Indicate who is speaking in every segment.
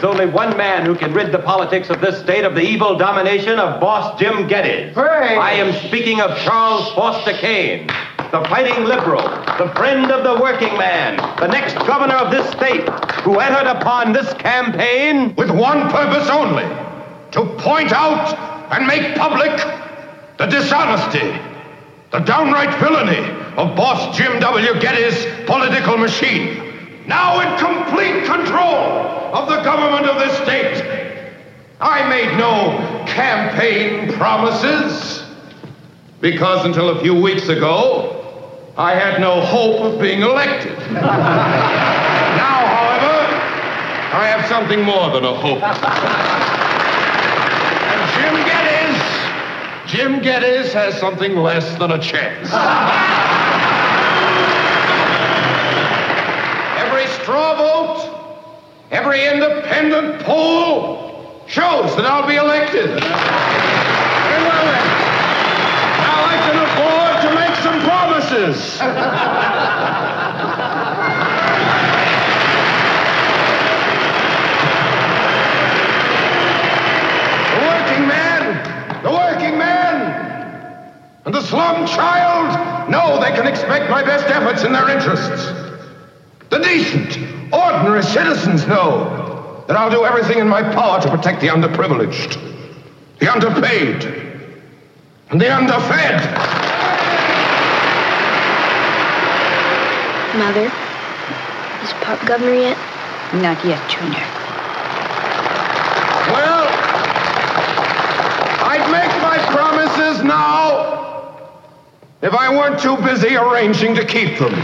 Speaker 1: There's only one man who can rid the politics of this state of the evil domination of Boss Jim Geddes.
Speaker 2: Hooray!
Speaker 1: I am speaking of Charles Foster Kane, the fighting liberal, the friend of the working man, the next governor of this state, who entered upon this campaign
Speaker 3: with one purpose only, to point out and make public the dishonesty, the downright villainy of Boss Jim W. Geddes' political machine, now in complete control of the government of this state. I made no campaign promises, because until a few weeks ago, I had no hope of being elected. Now, however, I have something more than a hope. And Jim Geddes has something less than a chance. Every straw vote, every independent poll shows that I'll be elected. Very well, then. Now I can afford to make some promises. The working man, and the slum child know they can expect my best efforts in their interests. The decent, ordinary citizens know that I'll do everything in my power to protect the underprivileged, the underpaid, and the underfed.
Speaker 4: Mother, is Pop governor yet?
Speaker 5: Not yet, Junior.
Speaker 3: Well, I'd make my promises now if I weren't too busy arranging to keep them.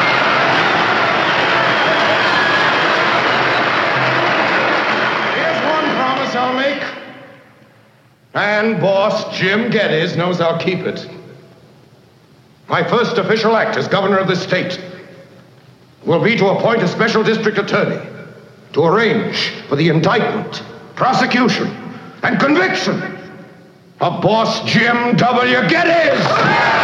Speaker 3: Here's one promise I'll make. And Boss Jim Geddes knows I'll keep it. My first official act as governor of this state will be to appoint a special district attorney to arrange for the indictment, prosecution, and conviction of Boss Jim W. Geddes!